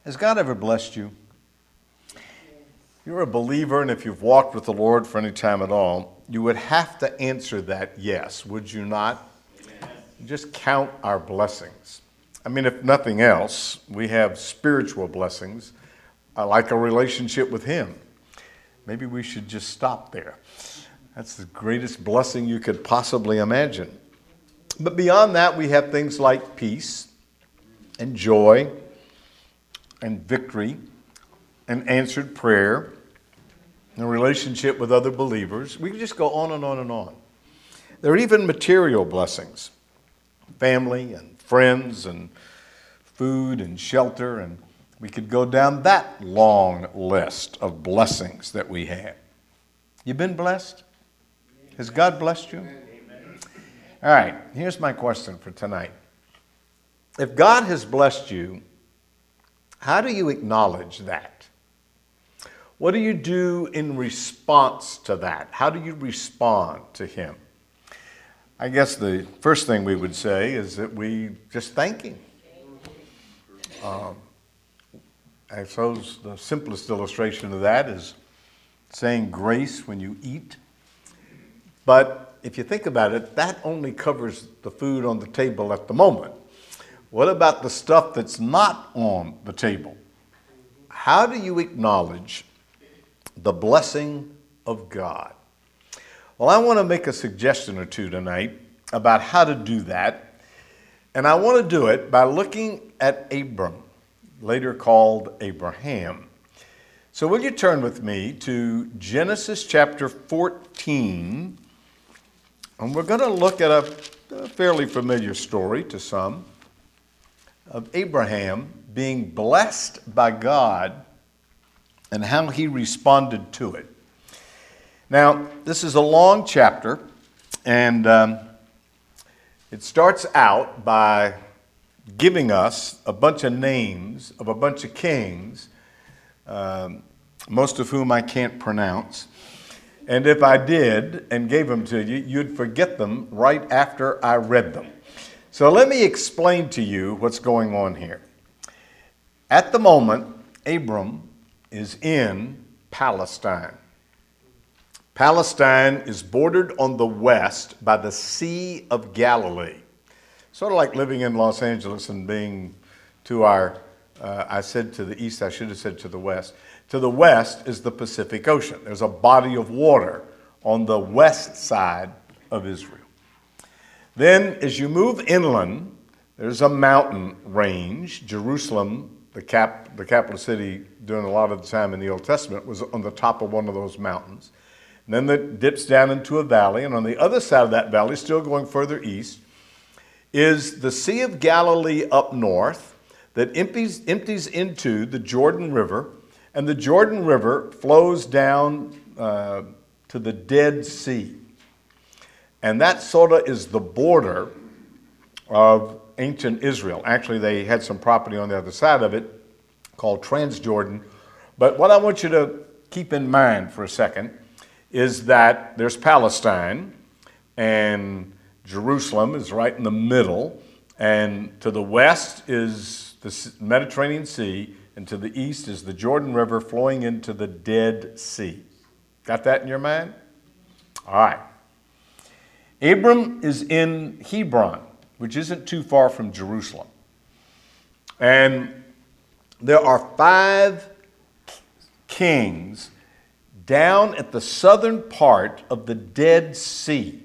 Has God ever blessed you? You're a believer, and if you've walked with the Lord for any time at all, you would have to answer that yes, would you not? Just count our blessings. I mean, if nothing else, we have spiritual blessings, like a relationship with Him. Maybe we should just stop there. That's the greatest blessing you could possibly imagine. But beyond that, we have things like peace and joy and victory and answered prayer and a relationship with other believers. We can just go on and on and on. There are even material blessings, family and friends and food and shelter, and we could go down that long list of blessings that we have. You been blessed? Has God blessed you? All right, here's my question for tonight. If God has blessed you, how do you acknowledge that? What do you do in response to that? How do you respond to Him? I guess the first thing we would say is that we just thank Him. I suppose the simplest illustration of that is saying grace when you eat. But if you think about it, that only covers the food on the table at the moment. What about the stuff that's not on the table? How do you acknowledge the blessing of God? Well, I want to make a suggestion or two tonight about how to do that. And I want to do it by looking at Abram, later called Abraham. So will you turn with me to Genesis chapter 14, and we're going to look at a fairly familiar story to some of Abraham being blessed by God and how he responded to it. Now, this is a long chapter, and it starts out by giving us a bunch of names of a bunch of kings, most of whom I can't pronounce. And if I did and gave them to you, you'd forget them right after I read them. So let me explain to you what's going on here. At the moment, Abram is in Palestine. Palestine is bordered on the west by the Sea of Galilee. Sort of like living in Los Angeles and being to our, I said to the east, I should have said to the west. To the west is the Pacific Ocean. There's a body of water on the west side of Israel. Then as you move inland, there's a mountain range. Jerusalem, the capital city during a lot of the time in the Old Testament, was on the top of one of those mountains. And then it dips down into a valley, and on the other side of that valley, still going further east, is the Sea of Galilee up north that empties into the Jordan River, and the Jordan River flows down to the Dead Sea. And that sort of is the border of ancient Israel. Actually, they had some property on the other side of it called Transjordan. But what I want you to keep in mind for a second is that there's Palestine, and Jerusalem is right in the middle, and to the west is the Mediterranean Sea, and to the east is the Jordan River flowing into the Dead Sea. Got that in your mind? All right. Abram is in Hebron, which isn't too far from Jerusalem. And there are 5 kings down at the southern part of the Dead Sea.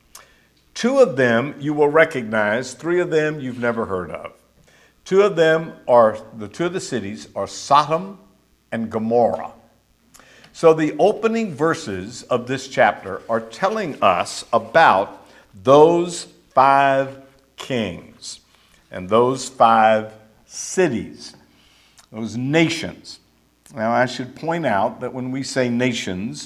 2 of them you will recognize, 3 of them you've never heard of. 2 of them are, the 2 of the cities are Sodom and Gomorrah. So the opening verses of this chapter are telling us about those 5 kings and those 5 cities, those nations. Now I should point out that when we say nations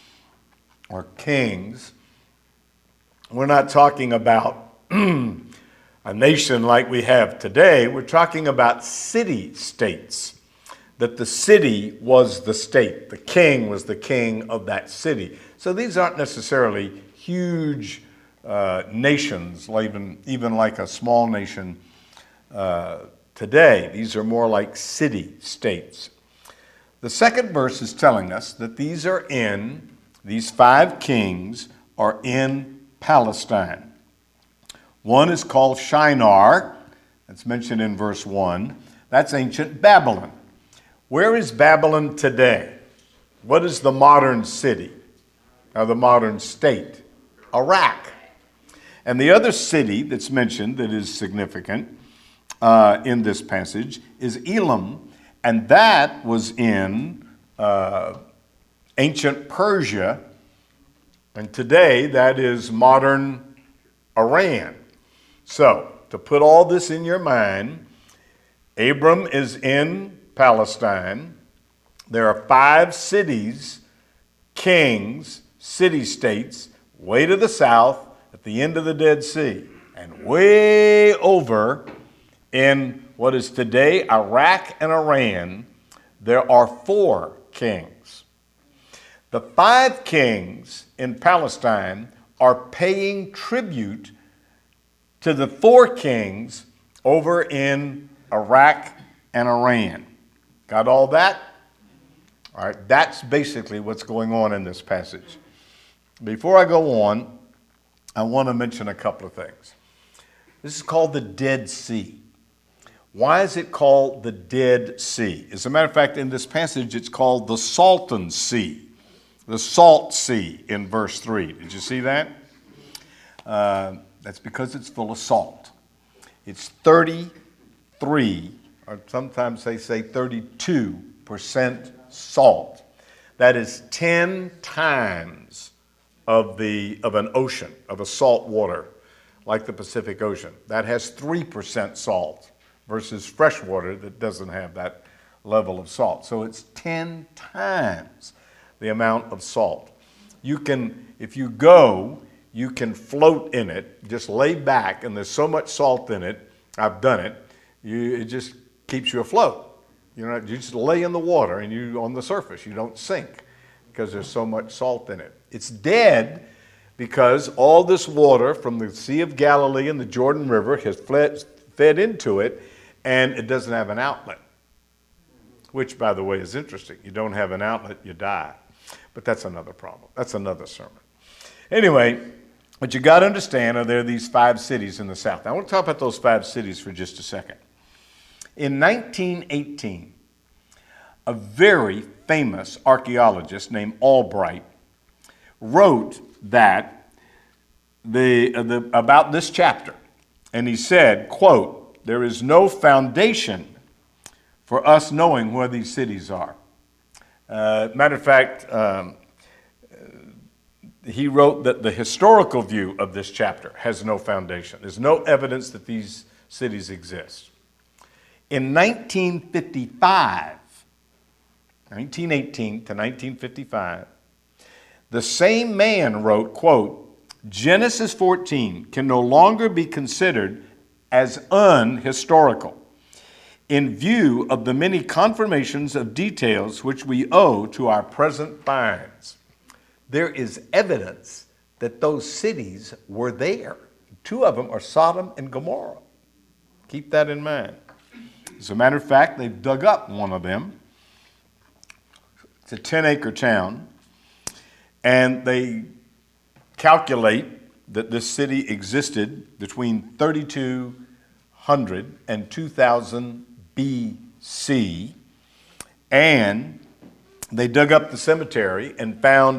or kings, we're not talking about a nation like we have today. We're talking about city-states. That the city was the state. The king was the king of that city. So these aren't necessarily huge nations, even like a small nation today. These are more like city-states. The second verse is telling us that these 5 kings are in Palestine. One is called Shinar, that's mentioned in verse 1. That's ancient Babylon. Where is Babylon today? What is the modern city, or the modern state? Iraq. And the other city that's mentioned that is significant in this passage is Elam, and that was in ancient Persia, and today that is modern Iran. So, to put all this in your mind, Abram is in Palestine. There are 5 cities, kings, city-states, way to the south at the end of the Dead Sea, and way over in what is today Iraq and Iran, there are 4 kings. The 5 kings in Palestine are paying tribute to the 4 kings over in Iraq and Iran. Got all that? All right, that's basically what's going on in this passage. Before I go on, I want to mention a couple of things. This is called the Dead Sea. Why is it called the Dead Sea? As a matter of fact, in this passage, it's called the Salton Sea, the Salt Sea in verse 3. Did you see that? That's because it's full of salt. It's 33, or sometimes they say 32% salt. That is 10 times of an ocean, of a salt water, like the Pacific Ocean. That has 3% salt versus fresh water that doesn't have that level of salt. So it's 10 times the amount of salt. You can, if you go, you can float in it, just lay back, and there's so much salt in it, I've done it, it just keeps you afloat. You just lay in the water and you on the surface, you don't sink because there's so much salt in it. It's dead because all this water from the Sea of Galilee and the Jordan River has fed into it, and it doesn't have an outlet, which, by the way, is interesting. You don't have an outlet, you die. But that's another problem. That's another sermon. Anyway, what you got to understand are there are these 5 cities in the south. Now, I want to talk about those 5 cities for just a second. In 1918, a very famous archaeologist named Albright wrote that about this chapter, and he said, quote, "There is no foundation for us knowing where these cities are." Matter of fact, he wrote that the historical view of this chapter has no foundation. There's no evidence that these cities exist. In 1955, 1918 to 1955, the same man wrote, quote, "Genesis 14 can no longer be considered as unhistorical in view of the many confirmations of details which we owe to our present finds." There is evidence that those cities were there. 2 of them are Sodom and Gomorrah. Keep that in mind. As a matter of fact, they've dug up one of them. It's a 10-acre town, and they calculate that this city existed between 3200 and 2000 BC, and they dug up the cemetery and found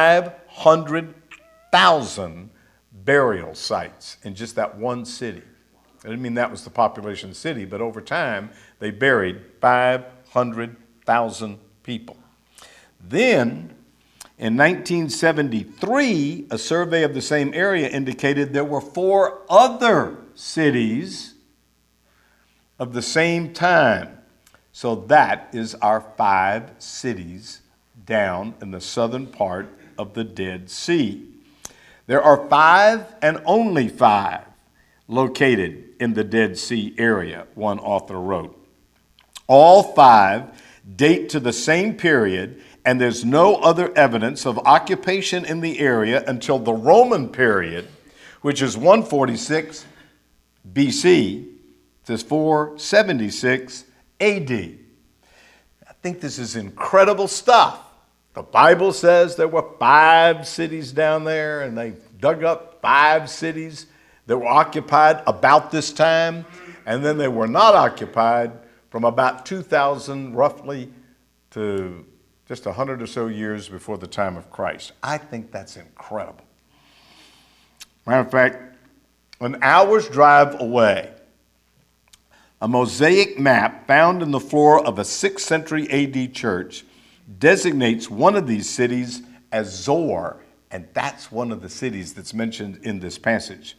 500,000 burial sites in just that one city. I didn't mean that was the population of the city, but over time, they buried 500,000 people. Then, in 1973, a survey of the same area indicated there were 4 other cities of the same time. So that is our 5 cities down in the southern part of the Dead Sea. There are 5 and only 5 located in the Dead Sea area, one author wrote. All 5 date to the same period, and there's no other evidence of occupation in the area until the Roman period, which is 146 BC says 476 AD. I think this is incredible stuff. The Bible says there were 5 cities down there, and they dug up 5 cities that were occupied about this time, and then they were not occupied from about 2000 roughly to just 100 or so years before the time of Christ. I think that's incredible. Matter of fact, an hour's drive away, a mosaic map found in the floor of a 6th century AD church designates one of these cities as Zoar, and that's one of the cities that's mentioned in this passage.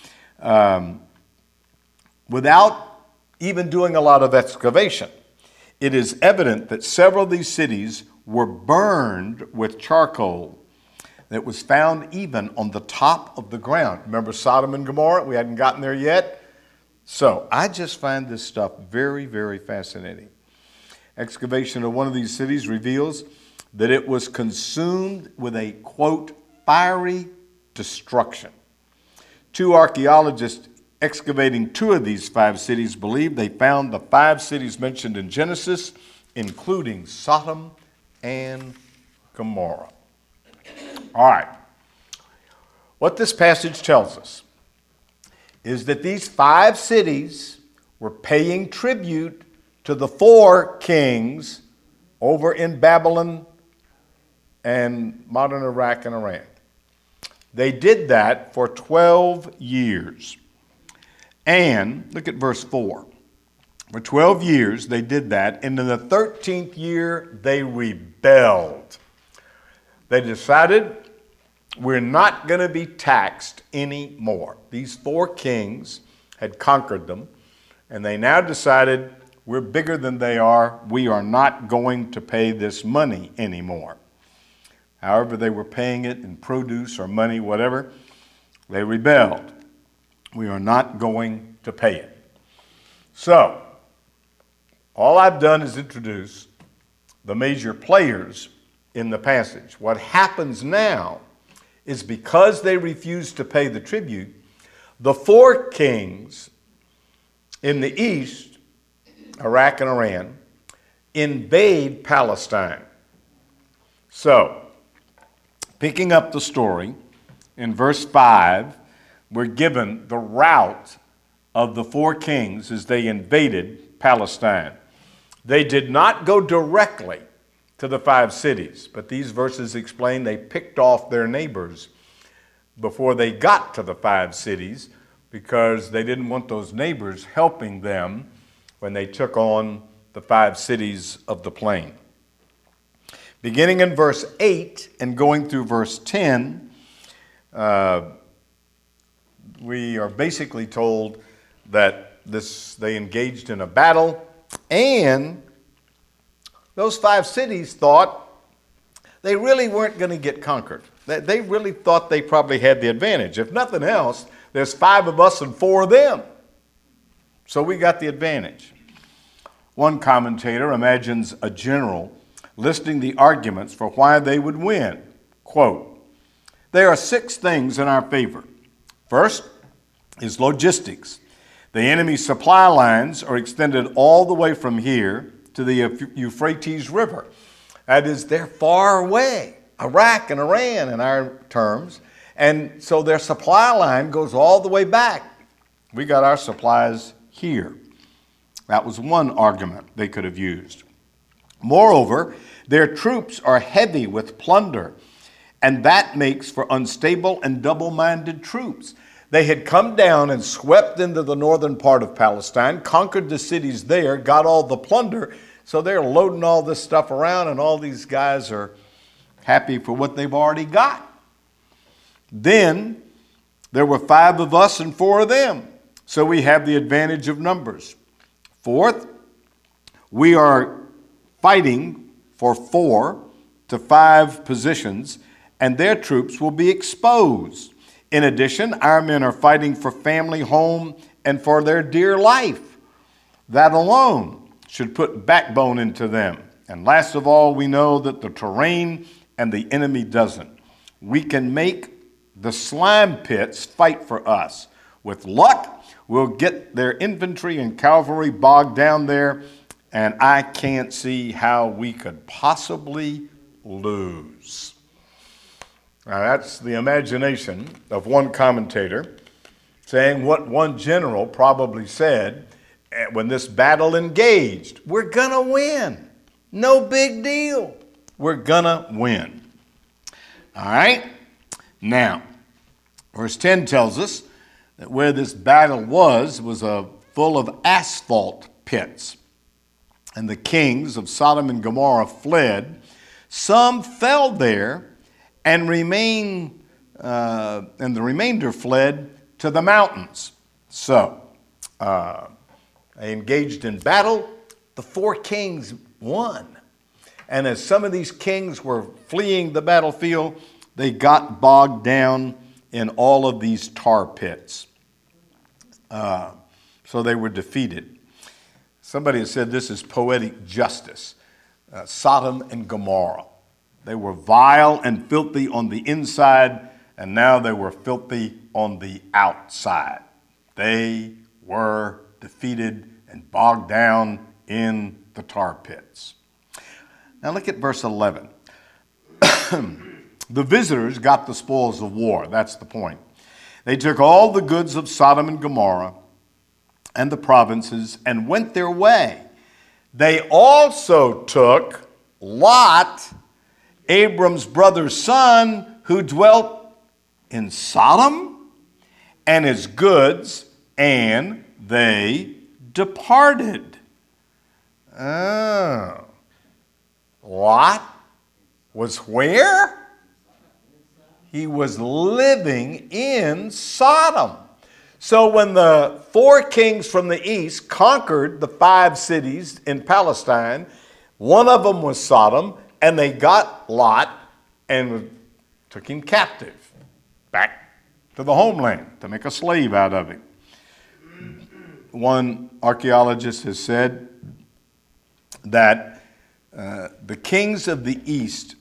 Without even doing a lot of excavation, it is evident that several of these cities were burned with charcoal that was found even on the top of the ground. Remember Sodom and Gomorrah? We hadn't gotten there yet. So I just find this stuff very, very fascinating. Excavation of one of these cities reveals that it was consumed with a, quote, fiery destruction. 2 archaeologists excavating 2 of these 5 cities believe they found the 5 cities mentioned in Genesis, including Sodom and Gomorrah. All right. What this passage tells us is that these 5 cities were paying tribute to the 4 kings over in Babylon and modern Iraq and Iran. They did that for 12 years. And look at verse 4. For 12 years they did that, and in the 13th year they rebelled. They decided, we're not going to be taxed anymore. These 4 kings had conquered them, and they now decided, we're bigger than they are. We are not going to pay this money anymore. However they were paying it in produce or money, whatever, they rebelled. We are not going to pay it. So, all I've done is introduce the major players in the passage. What happens now is because they refused to pay the tribute, the 4 kings in the east, Iraq and Iran, invade Palestine. So, picking up the story, in verse 5, we're given the route of the 4 kings as they invaded Palestine. They did not go directly to the 5 cities, but these verses explain they picked off their neighbors before they got to the 5 cities because they didn't want those neighbors helping them when they took on the 5 cities of the plain. Beginning in verse 8 and going through verse 10, we are basically told that they engaged in a battle, and those 5 cities thought they really weren't going to get conquered. They really thought they probably had the advantage. If nothing else, there's 5 of us and 4 of them. So we got the advantage. One commentator imagines a general listing the arguments for why they would win. Quote, there are 6 things in our favor. First is logistics. The enemy's supply lines are extended all the way from here to the Euphrates River. That is, they're far away, Iraq and Iran in our terms, and so their supply line goes all the way back. We got our supplies here. That was one argument they could have used. Moreover, their troops are heavy with plunder, and that makes for unstable and double-minded troops. They had come down and swept into the northern part of Palestine, conquered the cities there, got all the plunder, so they're loading all this stuff around, and all these guys are happy for what they've already got. Then there were 5 of us and 4 of them, so we have the advantage of numbers. Fourth, we are fighting for 4 to 5 positions, and their troops will be exposed. In addition, our men are fighting for family, home, and for their dear life. That alone should put backbone into them. And last of all, we know that the terrain and the enemy doesn't. We can make the slime pits fight for us. With luck, we'll get their infantry and cavalry bogged down there, and I can't see how we could possibly lose. Now, that's the imagination of one commentator saying what one general probably said when this battle engaged. We're going to win. No big deal. We're going to win. All right? Now, verse 10 tells us that where this battle was full of asphalt pits. And the kings of Sodom and Gomorrah fled. Some fell there and the remainder fled to the mountains. So, they engaged in battle. The 4 kings won. And as some of these kings were fleeing the battlefield, they got bogged down in all of these tar pits. So they were defeated. Somebody has said this is poetic justice. Sodom and Gomorrah. They were vile and filthy on the inside, and now they were filthy on the outside. They were defeated and bogged down in the tar pits. Now look at verse 11. The visitors got the spoils of war. That's the point. They took all the goods of Sodom and Gomorrah and the provinces and went their way. They also took Lot, Abram's brother's son, who dwelt in Sodom, and his goods, and they departed. Oh. Lot was where? He was living in Sodom. So when the 4 kings from the east conquered the 5 cities in Palestine, one of them was Sodom, and they got Lot and took him captive back to the homeland to make a slave out of him. One archaeologist has said that the kings of the east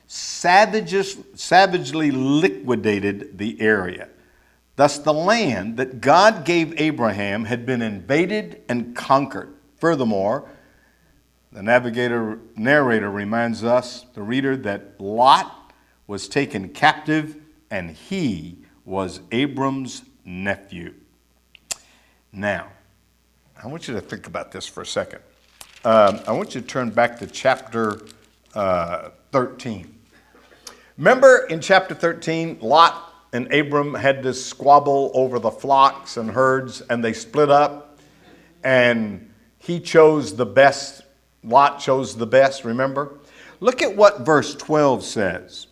savagely liquidated the area. Thus, the land that God gave Abraham had been invaded and conquered. Furthermore, the narrator reminds us, the reader, that Lot was taken captive and he was Abram's nephew. Now, I want you to think about this for a second. I want you to turn back to chapter 13. Remember in chapter 13, Lot and Abram had this squabble over the flocks and herds, and they split up, and he chose the best. Lot chose the best, remember? Look at what verse 12 says.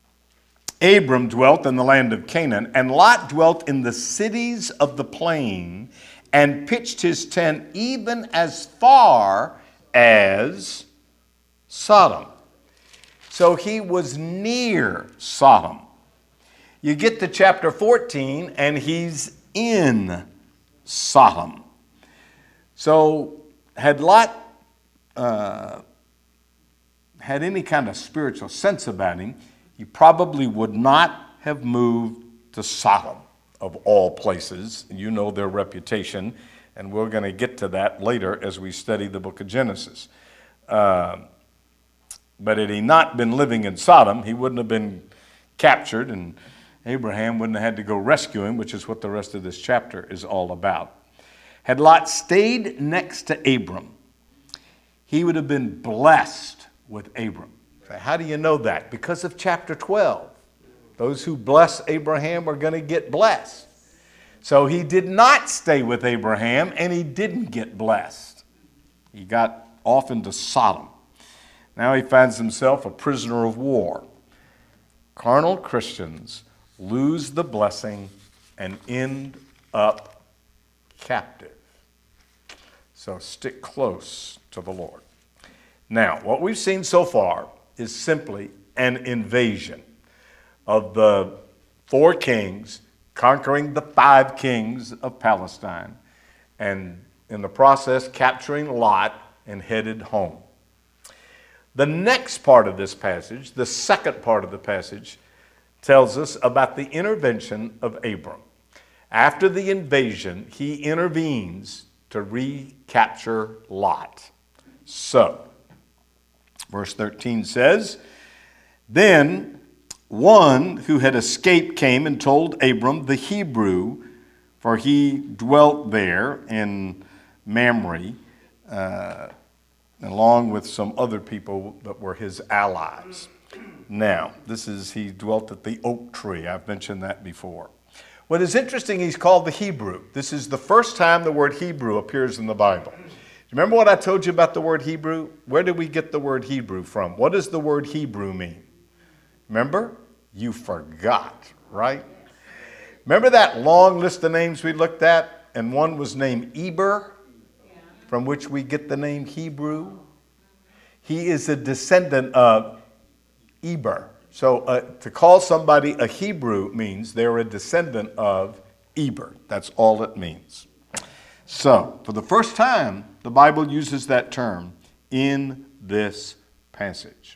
Abram dwelt in the land of Canaan, and Lot dwelt in the cities of the plain, and pitched his tent even as far as Sodom. So he was near Sodom. You get to chapter 14, and he's in Sodom. So had Lot had any kind of spiritual sense about him, he probably would not have moved to Sodom, of all places. You know their reputation, and we're going to get to that later as we study the book of Genesis. But had he not been living in Sodom, he wouldn't have been captured, and Abraham wouldn't have had to go rescue him, which is what the rest of this chapter is all about. Had Lot stayed next to Abram, he would have been blessed with Abram. How do you know that? Because of chapter 12. Those who bless Abraham are going to get blessed. So he did not stay with Abraham, and he didn't get blessed. He got off into Sodom. Now he finds himself a prisoner of war. Carnal Christians lose the blessing and end up captive. So stick close to the Lord. Now, what we've seen so far is simply an invasion of the 4 kings conquering the 5 kings of Palestine, and in the process capturing Lot and headed home. The next part of this passage, the second part of the passage, tells us about the intervention of Abram. After the invasion, he intervenes to recapture Lot. So, verse 13 says, then one who had escaped came and told Abram the Hebrew, for he dwelt there in Mamre, along with some other people that were his allies. Now, he dwelt at the oak tree. I've mentioned that before. What is interesting, he's called the Hebrew. This is the first time the word Hebrew appears in the Bible. Remember what I told you about the word Hebrew? Where did we get the word Hebrew from? What does the word Hebrew mean? Remember? You forgot, right? Remember that long list of names we looked at? And one was named Eber, from which we get the name Hebrew. He is a descendant of Eber. So to call somebody a Hebrew means they're a descendant of Eber. That's all it means. So, for the first time, the Bible uses that term in this passage.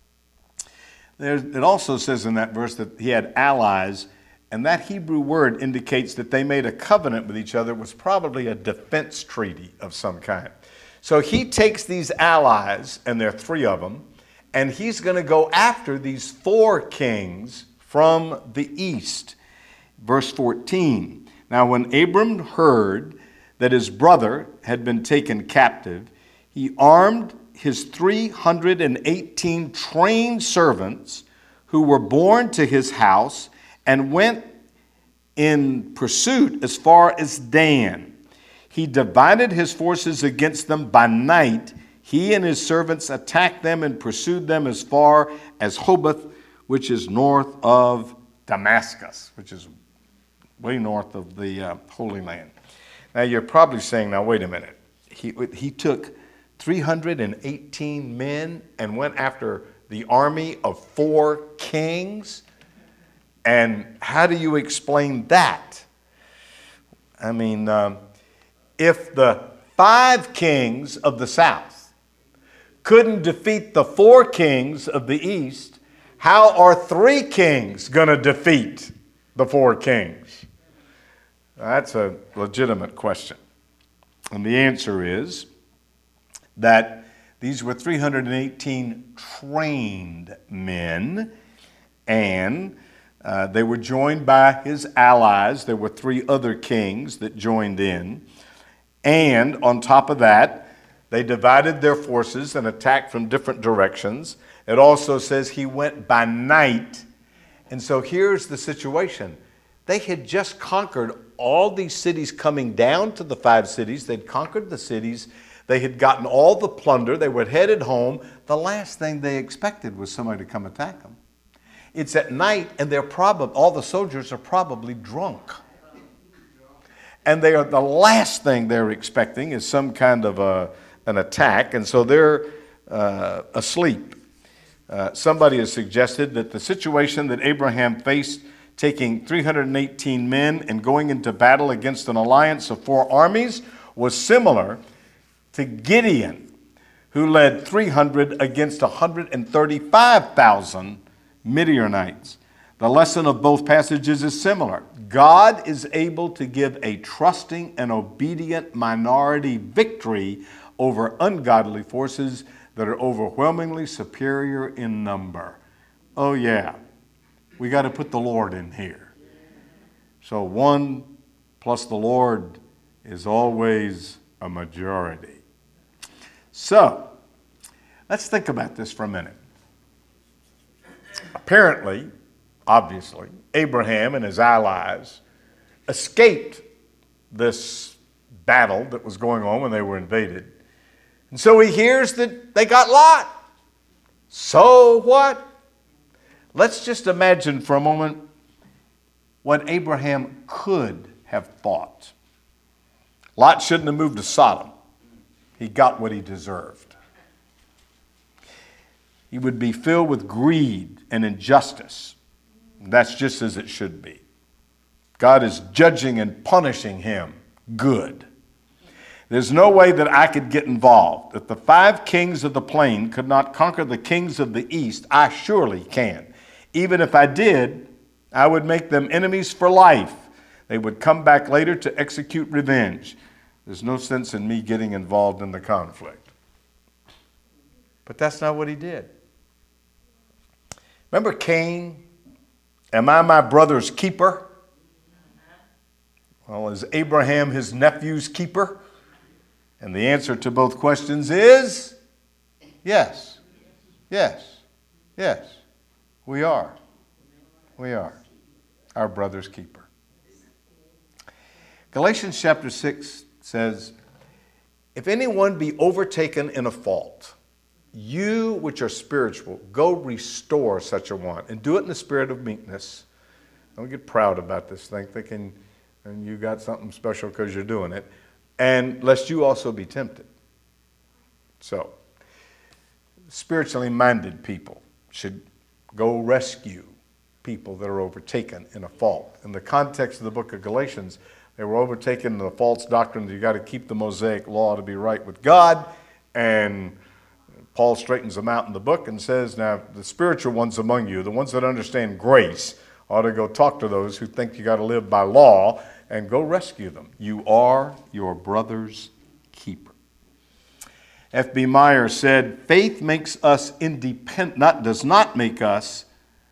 It also says in that verse that he had allies, and that Hebrew word indicates that they made a covenant with each other. It was probably a defense treaty of some kind. So he takes these allies, and there are 3 of them, and he's going to go after these 4 kings from the east. Verse 14, now when Abram heard that his brother had been taken captive, he armed his 318 trained servants who were born to his house and went in pursuit as far as Dan. He divided his forces against them by night. He and his servants attacked them and pursued them as far as Hobath, which is north of Damascus, which is way north of the Holy Land. Now you're probably saying, now wait a minute. He took 318 men and went after the army of 4 kings? And how do you explain that? I mean, if the 5 kings of the south couldn't defeat the 4 kings of the east, how are 3 kings going to defeat the 4 kings? That's a legitimate question. And the answer is that these were 318 trained men, and they were joined by his allies. There were 3 other kings that joined in. And on top of that, they divided their forces and attacked from different directions. It also says he went by night. And so here's the situation. They had just conquered all these cities coming down to the 5 cities. They'd conquered the cities. They had gotten all the plunder. They were headed home. The last thing they expected was somebody to come attack them. It's at night, and all the soldiers are probably drunk. And the last thing they're expecting is some kind of an attack, and so they're asleep. Somebody has suggested that the situation that Abraham faced, taking 318 men and going into battle against an alliance of 4 armies, was similar to Gideon, who led 300 against 135,000 Midianites. The lesson of both passages is similar. God is able to give a trusting and obedient minority victory over ungodly forces that are overwhelmingly superior in number. Oh yeah, we got to put the Lord in here. So 1 plus the Lord is always a majority. So, let's think about this for a minute. Apparently, obviously, Abraham and his allies escaped this battle that was going on when they were invaded. And so he hears that they got Lot. So what? Let's just imagine for a moment what Abraham could have thought. Lot shouldn't have moved to Sodom. He got what he deserved. He would be filled with greed and injustice. That's just as it should be. God is judging and punishing him good. There's no way that I could get involved. If the 5 kings of the plain could not conquer the kings of the east, I surely can. Even if I did, I would make them enemies for life. They would come back later to execute revenge. There's no sense in me getting involved in the conflict. But that's not what he did. Remember Cain? Am I my brother's keeper? Well, is Abraham his nephew's keeper? And the answer to both questions is yes. Yes. Yes. We are. We are our brother's keeper. Galatians chapter 6 says, if anyone be overtaken in a fault, you which are spiritual, go restore such a one, and do it in the spirit of meekness. Don't get proud about this thing, thinking and you got something special because you're doing it, and lest you also be tempted. So, spiritually minded people should go rescue people that are overtaken in a fault. In the context of the book of Galatians, they were overtaken in the false doctrine that you got to keep the Mosaic law to be right with God, and Paul straightens them out in the book and says, now the spiritual ones among you, the ones that understand grace, ought to go talk to those who think you got to live by law and go rescue them. You are your brother's keeper. F.B. Meyer said, faith makes us independent, does not make us,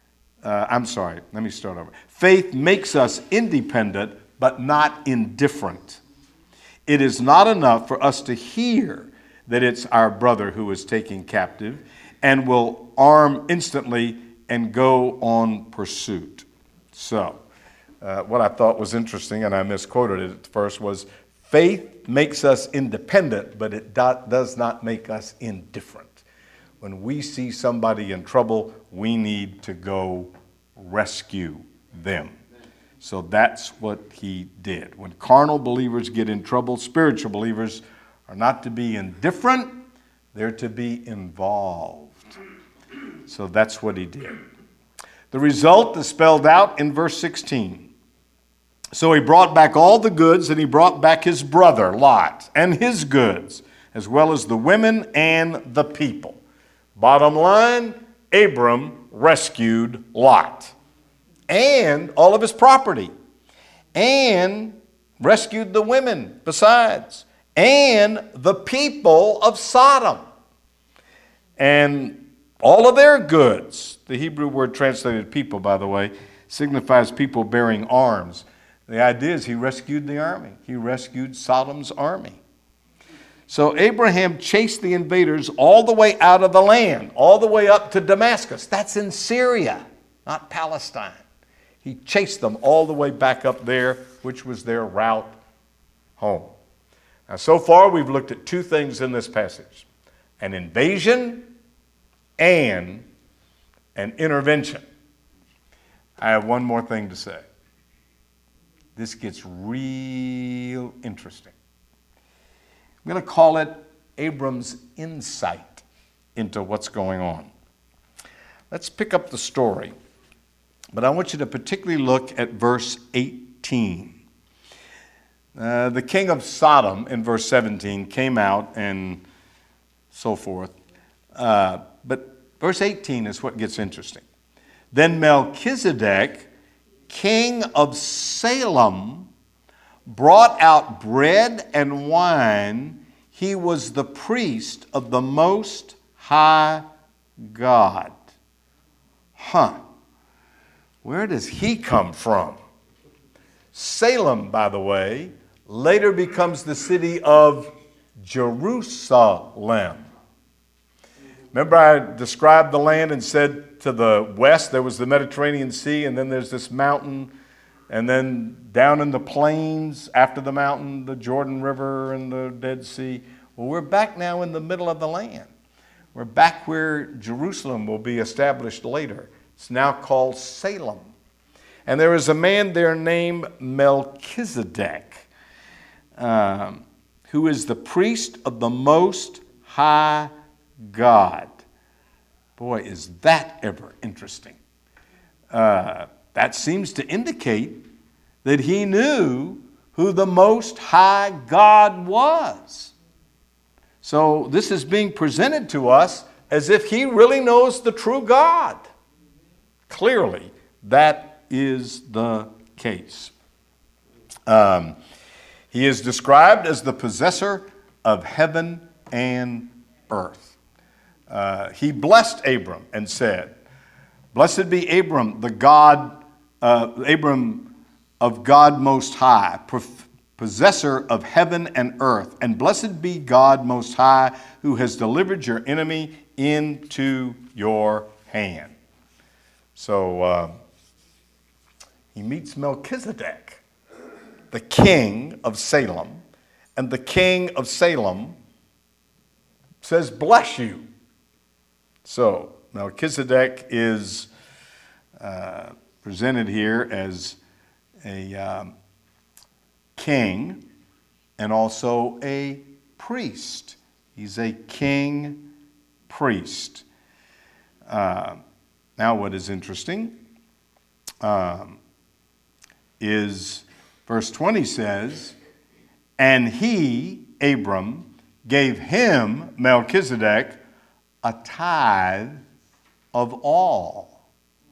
Faith makes us independent, but not indifferent. It is not enough for us to hear that it's our brother who is taken captive and will arm instantly and go on pursuit. So, what I thought was interesting, and I misquoted it at first, was faith makes us independent, but it does not make us indifferent. When we see somebody in trouble, we need to go rescue them. So that's what he did. When carnal believers get in trouble, spiritual believers are not to be indifferent, they're to be involved. So that's what he did. The result is spelled out in verse 16. So he brought back all the goods, and he brought back his brother, Lot, and his goods, as well as the women and the people. Bottom line, Abram rescued Lot and all of his property, and rescued the women besides, and the people of Sodom, and all of their goods. The Hebrew word translated people, by the way, signifies people bearing arms. The idea is he rescued the army. He rescued Sodom's army. So Abraham chased the invaders all the way out of the land, all the way up to Damascus. That's in Syria, not Palestine. He chased them all the way back up there, which was their route home. Now, so far, we've looked at two things in this passage: an invasion and an intervention. I have one more thing to say. This gets real interesting. I'm going to call it Abram's insight into what's going on. Let's pick up the story, but I want you to particularly look at verse 18. The king of Sodom, in verse 17, came out and so forth. But verse 18 is what gets interesting. Then Melchizedek, king of Salem, brought out bread and wine. He was the priest of the Most High God. Where does he come from? Salem, by the way, later becomes the city of Jerusalem. Remember I described the land and said to the west there was the Mediterranean Sea, and then there's this mountain, and then down in the plains after the mountain, the Jordan River and the Dead Sea. Well, we're back now in the middle of the land. We're back where Jerusalem will be established later. It's now called Salem. And there is a man there named Melchizedek, who is the priest of the Most High God. Boy, is that ever interesting. That seems to indicate that he knew who the Most High God was. So this is being presented to us as if he really knows the true God. Clearly, that is the case. He is described as the possessor of heaven and earth. He blessed Abram and said, "Blessed be Abram, Abram of God Most High, possessor of heaven and earth, and blessed be God Most High, who has delivered your enemy into your hand." So he meets Melchizedek, the king of Salem, and the king of Salem says, "Bless you." So Melchizedek is presented here as a king and also a priest. He's a king priest. Now what is interesting is verse 20 says, "And he," Abram, "gave him," Melchizedek, "a tithe of all."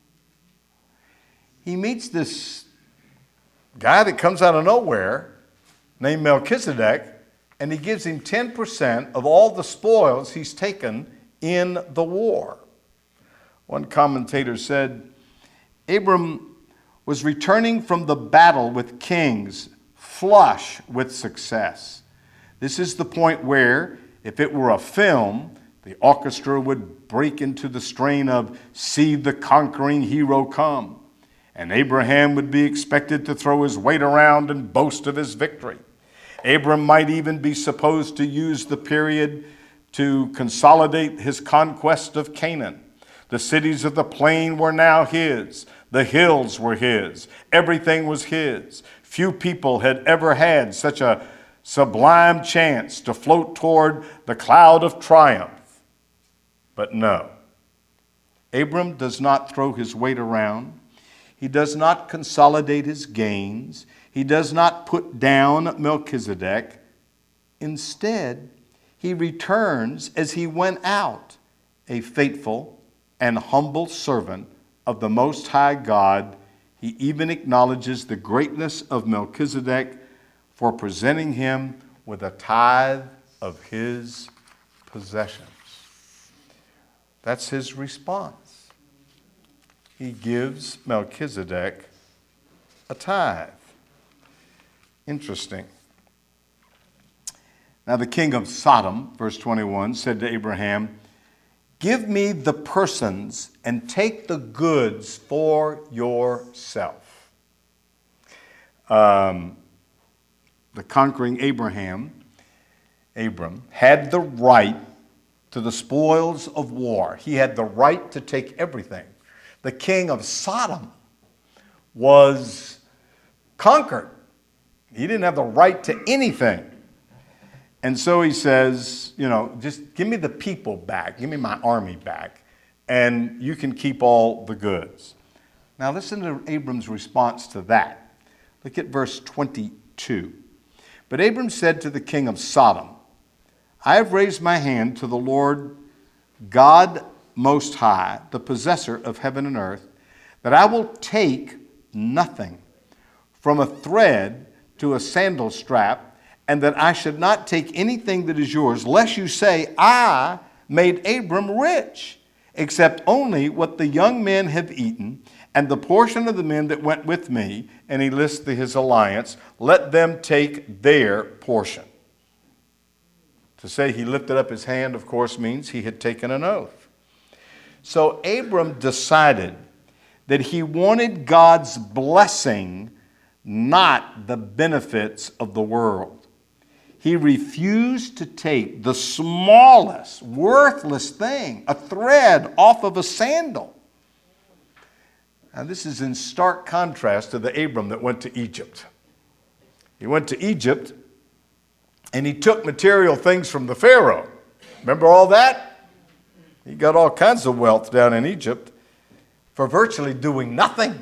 He meets this guy that comes out of nowhere named Melchizedek, and he gives him 10% of all the spoils he's taken in the war. One commentator said, Abram was returning from the battle with kings, flush with success. This is the point where, if it were a film, the orchestra would break into the strain of "See the Conquering Hero Come," and Abraham would be expected to throw his weight around and boast of his victory. Abram might even be supposed to use the period to consolidate his conquest of Canaan. The cities of the plain were now his. The hills were his. Everything was his. Few people had ever had such a sublime chance to float toward the cloud of triumph. But no, Abram does not throw his weight around. He does not consolidate his gains. He does not put down Melchizedek. Instead, he returns as he went out, a faithful and humble servant of the Most High God. He even acknowledges the greatness of Melchizedek for presenting him with a tithe of his possessions. That's his response. He gives Melchizedek a tithe. Interesting. Now the king of Sodom, verse 21, said to Abraham, "Give me the persons and take the goods for yourself." The conquering Abram, had the right to the spoils of war. He had the right to take everything. The king of Sodom was conquered. He didn't have the right to anything. And so he says, just give me the people back. Give me my army back. And you can keep all the goods. Now listen to Abram's response to that. Look at verse 22. But Abram said to the king of Sodom, "I have raised my hand to the Lord God Most High, the possessor of heaven and earth, that I will take nothing, from a thread to a sandal strap, and that I should not take anything that is yours, lest you say, I made Abram rich, except only what the young men have eaten, and the portion of the men that went with me," and he lists his alliance, "let them take their portion." To say he lifted up his hand, of course, means he had taken an oath. So Abram decided that he wanted God's blessing, not the benefits of the world. He refused to take the smallest, worthless thing, a thread off of a sandal. Now, this is in stark contrast to the Abram that went to Egypt. He went to Egypt and he took material things from the Pharaoh. Remember all that? He got all kinds of wealth down in Egypt for virtually doing nothing.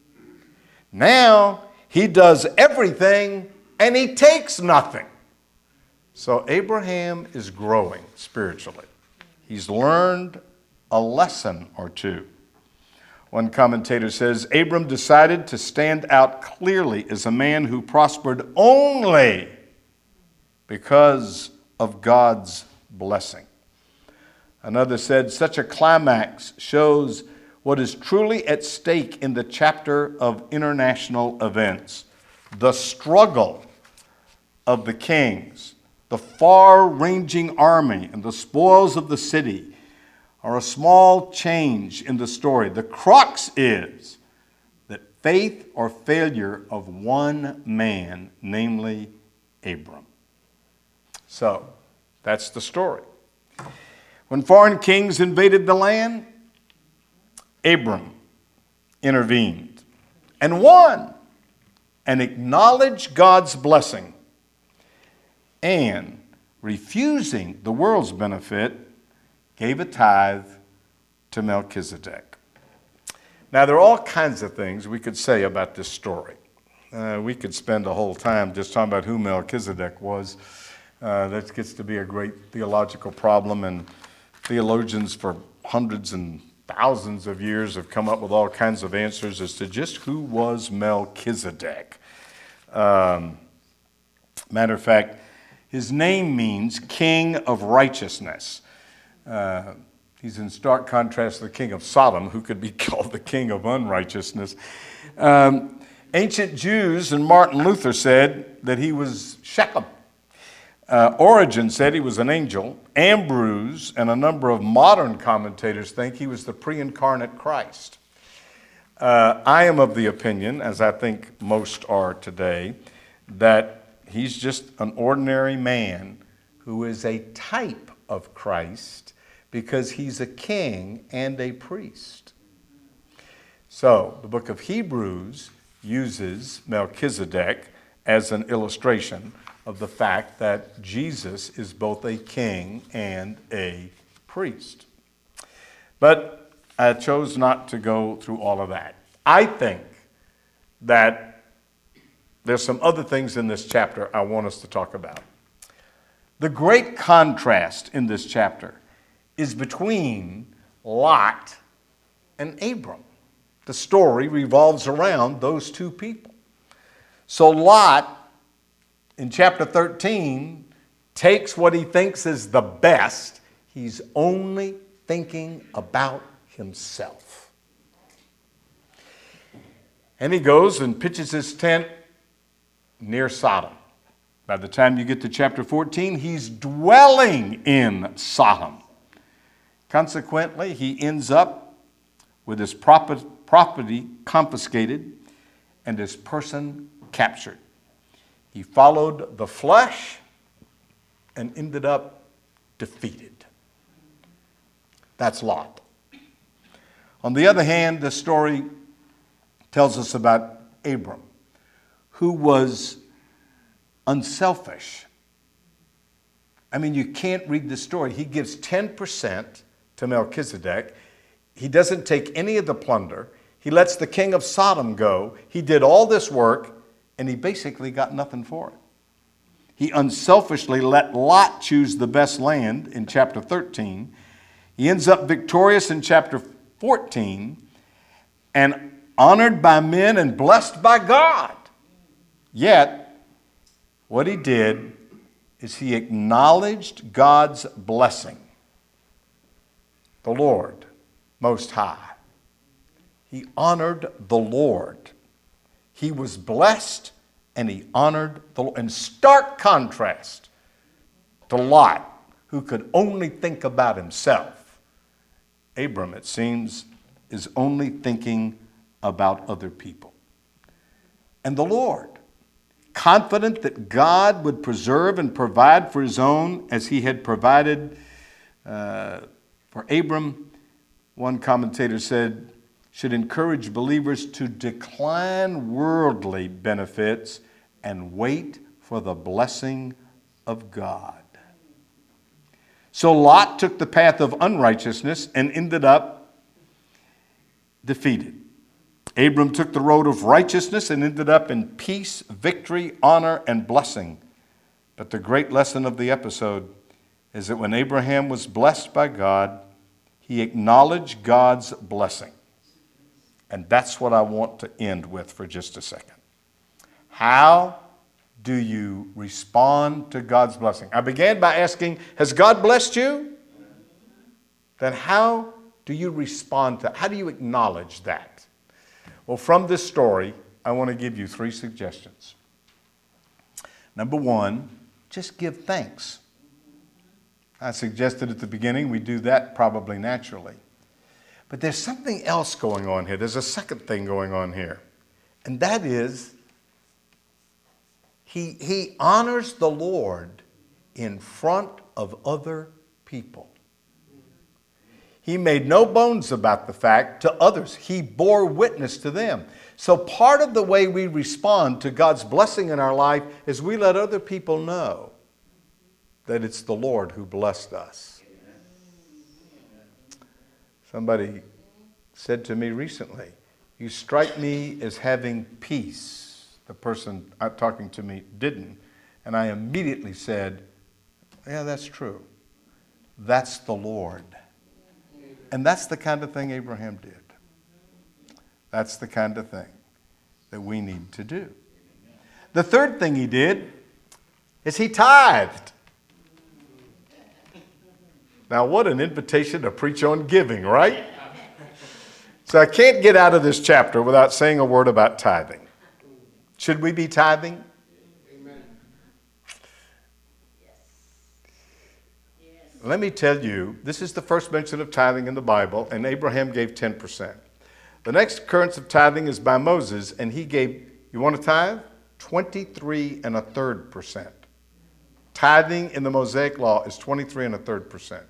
Now he does everything and he takes nothing. So Abraham is growing spiritually. He's learned a lesson or two. One commentator says, Abram decided to stand out clearly as a man who prospered only because of God's blessing. Another said, such a climax shows what is truly at stake in the chapter of international events. The struggle of the kings, the far-ranging army, and the spoils of the city are a small change in the story. The crux is that faith or failure of one man, namely Abram. So, that's the story. When foreign kings invaded the land, Abram intervened and won and acknowledged God's blessing, and refusing the world's benefit, gave a tithe to Melchizedek. Now, there are all kinds of things we could say about this story. We could spend a whole time just talking about who Melchizedek was. That gets to be a great theological problem, and theologians for hundreds and thousands of years have come up with all kinds of answers as to just who was Melchizedek. Matter of fact, his name means king of righteousness. He's in stark contrast to the king of Sodom, who could be called the king of unrighteousness. Ancient Jews and Martin Luther said that he was Shechem. Origen said he was an angel. Ambrose and a number of modern commentators think he was the pre-incarnate Christ. I am of the opinion, as I think most are today, that he's just an ordinary man who is a type of Christ because he's a king and a priest. So the book of Hebrews uses Melchizedek as an illustration of the fact that Jesus is both a king and a priest. But I chose not to go through all of that. I think that there's some other things in this chapter I want us to talk about. The great contrast in this chapter is between Lot and Abram. The story revolves around those two people. So Lot, in chapter 13, takes what he thinks is the best. He's only thinking about himself. And he goes and pitches his tent near Sodom. By the time you get to chapter 14, he's dwelling in Sodom. Consequently, he ends up with his property confiscated and his person captured. He followed the flesh and ended up defeated. That's Lot. On the other hand, the story tells us about Abram, who was unselfish. I mean, you can't read the story. He gives 10% to Melchizedek. He doesn't take any of the plunder. He lets the king of Sodom go. He did all this work, and he basically got nothing for it. He unselfishly let Lot choose the best land in chapter 13. He ends up victorious in chapter 14 and honored by men and blessed by God. Yet, what he did is he acknowledged God's blessing, the Lord Most High. He honored the Lord. He was blessed and he honored the Lord. In stark contrast to Lot, who could only think about himself, Abram, it seems, is only thinking about other people. And the Lord, confident that God would preserve and provide for his own as he had provided for Abram, one commentator said, should encourage believers to decline worldly benefits and wait for the blessing of God. So Lot took the path of unrighteousness and ended up defeated. Abram took the road of righteousness and ended up in peace, victory, honor, and blessing. But the great lesson of the episode is that when Abraham was blessed by God, he acknowledged God's blessing. And that's what I want to end with for just a second. How do you respond to God's blessing? I began by asking, has God blessed you? Then how do you respond to, how do you acknowledge that? Well, from this story, I want to give you 3 suggestions. Number 1, just give thanks. I suggested at the beginning we do that probably naturally. But there's something else going on here. There's a second thing going on here. And that is, he honors the Lord in front of other people. He made no bones about the fact to others. He bore witness to them. So part of the way we respond to God's blessing in our life is we let other people know that it's the Lord who blessed us. Somebody said to me recently, you strike me as having peace. The person talking to me didn't. And I immediately said, yeah, that's true. That's the Lord. And that's the kind of thing Abraham did. That's the kind of thing that we need to do. The third thing he did is he tithed. Now, what an invitation to preach on giving, right? So I can't get out of this chapter without saying a word about tithing. Should we be tithing? Amen. Let me tell you, this is the first mention of tithing in the Bible, and Abraham gave 10%. The next occurrence of tithing is by Moses, and he gave, you want to tithe? 23 1/3%. Tithing in the Mosaic Law is 23 1/3%.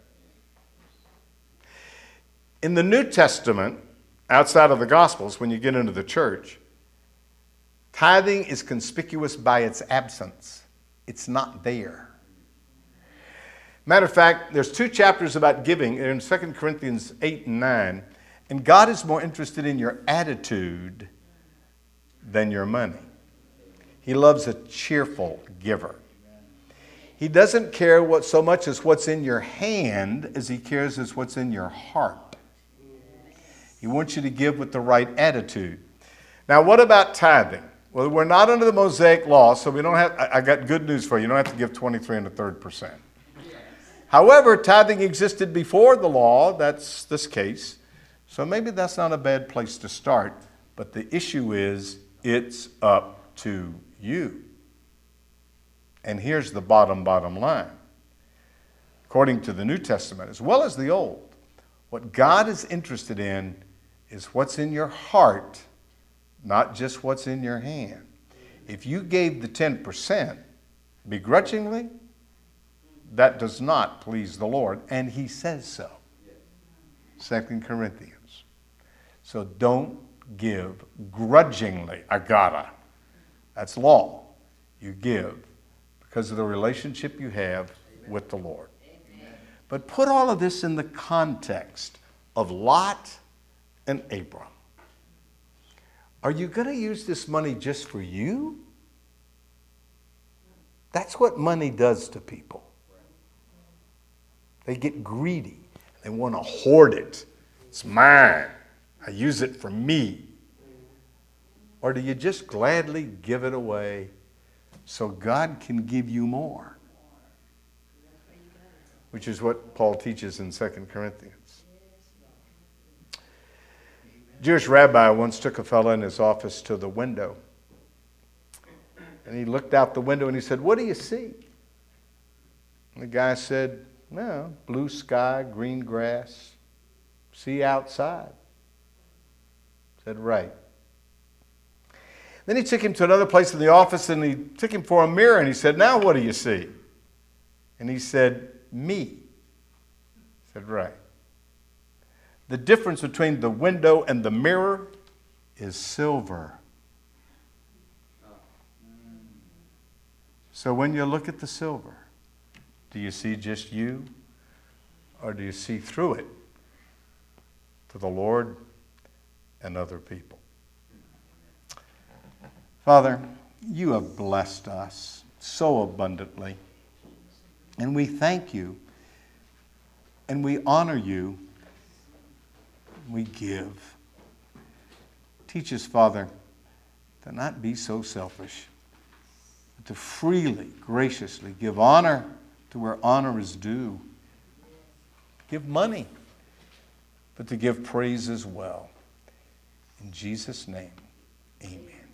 In the New Testament, outside of the Gospels, when you get into the church, tithing is conspicuous by its absence. It's not there. Matter of fact, there's 2 chapters about giving in 2 Corinthians 8 and 9, and God is more interested in your attitude than your money. He loves a cheerful giver. He doesn't care so much as what's in your hand as he cares as what's in your heart. He wants you to give with the right attitude. Now, what about tithing? Well, we're not under the Mosaic Law, so we don't have, I got good news for you. You don't have to give 23 1/3%. However, tithing existed before the law. That's this case. So maybe that's not a bad place to start. But the issue is, it's up to you. And here's the bottom line. According to the New Testament, as well as the Old, what God is interested in is what's in your heart, not just what's in your hand. If you gave the 10% begrudgingly, that does not please the Lord, and he says so. 2 Corinthians. So don't give grudgingly. I gotta. That's law. You give because of the relationship you have with the Lord. But put all of this in the context of Lot and Abram. Are you going to use this money just for you? That's what money does to people. They get greedy. They want to hoard it. It's mine. I use it for me. Or do you just gladly give it away so God can give you more? Which is what Paul teaches in 2 Corinthians. A Jewish rabbi once took a fellow in his office to the window. And he looked out the window and he said, "What do you see?" And the guy said, "Well, blue sky, green grass, see outside." He said, "Right." Then he took him to another place in the office and he took him for a mirror and he said, "Now what do you see?" And he said, "Me." He said, "Right." The difference between the window and the mirror is silver. So when you look at the silver, do you see just you, or do you see through it to the Lord and other people? Father, you have blessed us so abundantly, and we thank you, and we honor you. We give. Teach us, Father, to not be so selfish, but to freely, graciously give honor to where honor is due. Give money, but to give praise as well. In Jesus' name, amen.